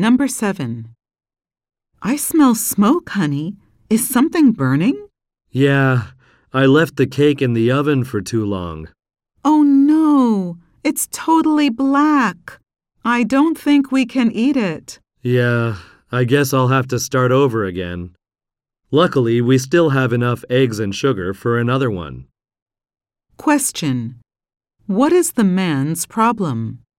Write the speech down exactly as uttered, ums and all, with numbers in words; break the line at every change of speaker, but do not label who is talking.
Number seven. I smell smoke, honey. Is something burning?
Yeah, I left the cake in the oven for too long.
Oh no, it's totally black. I don't think we can eat it.
Yeah, I guess I'll have to start over again. Luckily, we still have enough eggs and sugar for another one.
Question. What is the man's problem?